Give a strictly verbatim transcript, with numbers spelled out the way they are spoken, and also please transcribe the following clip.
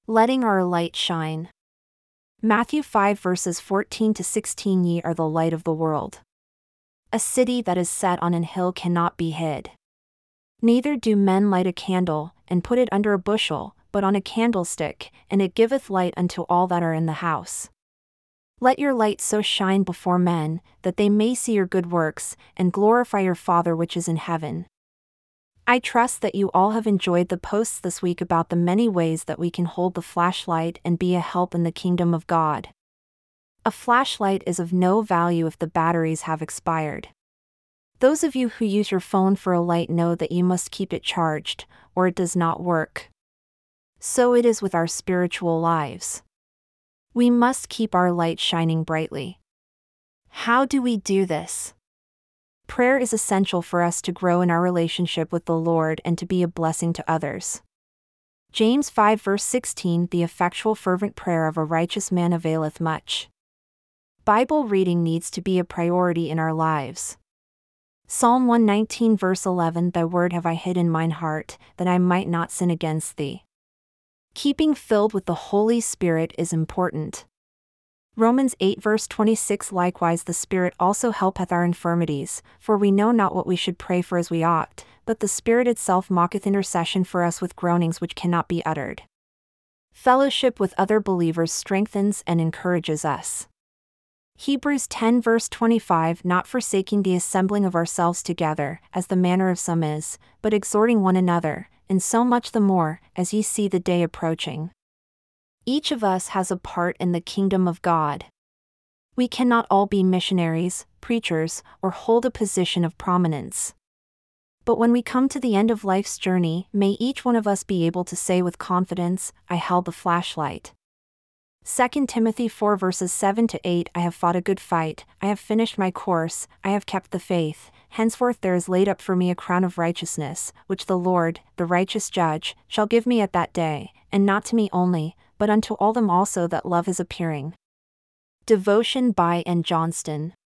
Letting our light shine. Matthew five verses fourteen to sixteen Ye are the light of the world. A city that is set on an hill cannot be hid. Neither do men light a candle, and put it under a bushel, but on a candlestick, and it giveth light unto all that are in the house. Let your light so shine before men, that they may see your good works, and glorify your Father which is in heaven. I trust that you all have enjoyed the posts this week about the many ways that we can hold the flashlight and be a help in the kingdom of God. A flashlight is of no value if the batteries have expired. Those of you who use your phone for a light know that you must keep it charged, or it does not work. So it is with our spiritual lives. We must keep our light shining brightly. How do we do this? Prayer is essential for us to grow in our relationship with the Lord and to be a blessing to others. James five verse sixteen The effectual fervent prayer of a righteous man availeth much. Bible reading needs to be a priority in our lives. Psalm one nineteen verse eleven Thy word have I hid in mine heart, that I might not sin against thee. Keeping filled with the Holy Spirit is important. Romans eight verse twenty-six Likewise the Spirit also helpeth our infirmities, for we know not what we should pray for as we ought, but the Spirit itself maketh intercession for us with groanings which cannot be uttered. Fellowship with other believers strengthens and encourages us. Hebrews ten verse twenty-five Not forsaking the assembling of ourselves together, as the manner of some is, but exhorting one another, and so much the more, as ye see the day approaching. Each of us has a part in the kingdom of God. We cannot all be missionaries, preachers, or hold a position of prominence. But when we come to the end of life's journey, may each one of us be able to say with confidence, I held the flashlight. Second Timothy four verses seven to eight I have fought a good fight, I have finished my course, I have kept the faith, henceforth there is laid up for me a crown of righteousness, which the Lord, the righteous judge, shall give me at that day, and not to me only, but unto all them also that love his appearing. Devotion by N. Johnston.